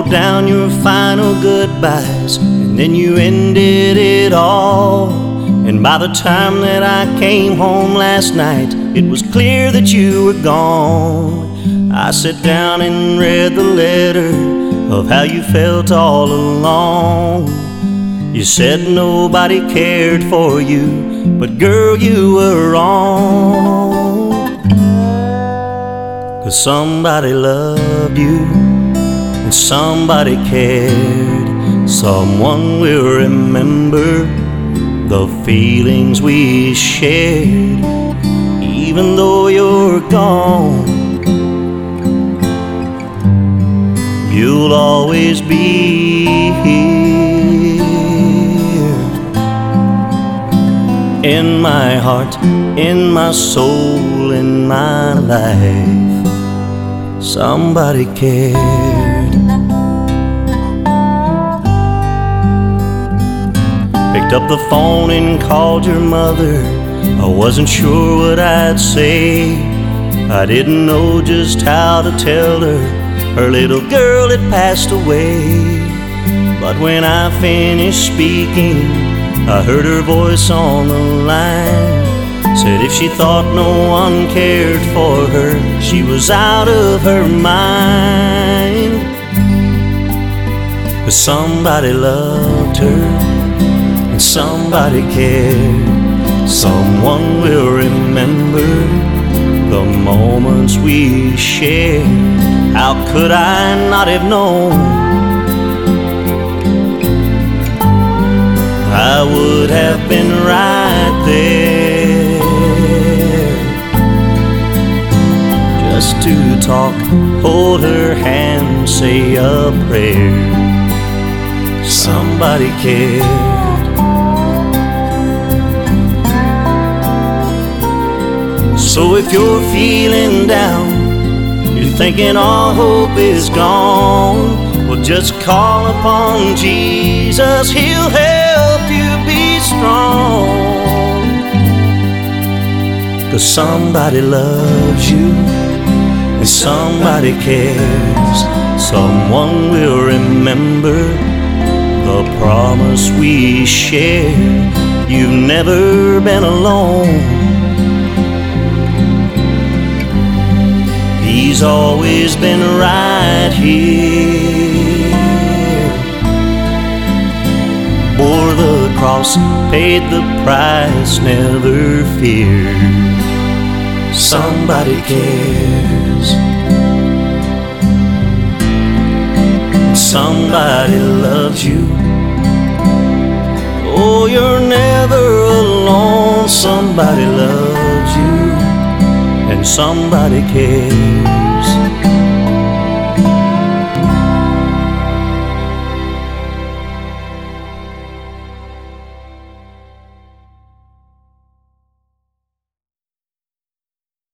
walked down your final goodbyes, and then you ended it all. And by the time that I came home last night, it was clear that you were gone. I sat down and read the letter of how you felt all along. You said nobody cared for you, but girl, you were wrong. 'Cause somebody loved you, and somebody cared. Someone will remember the feelings we shared. Even though you're gone, you'll always be here in my heart, in my soul, in my life. Somebody cared. Picked up the phone and called your mother. I wasn't sure what I'd say. I didn't know just how to tell her her little girl had passed away. But when I finished speaking, I heard her voice on the line. Said if she thought no one cared for her, she was out of her mind. 'Cause somebody loved her, and somebody cared. Someone will remember the moments we shared. How could I not have known? I would have been right there, just to talk, hold her hand, say a prayer. Somebody cared. So if you're feeling down, you're thinking all hope is gone, well, just call upon Jesus. He'll help you be strong. 'Cause somebody loves you, and somebody cares. Someone will remember the promise we shared. You've never been alone. He's always been right here. Bore the cross, paid the price, never feared. Somebody cares. Somebody loves you. Oh, you're never alone. Somebody loves you, and somebody cares.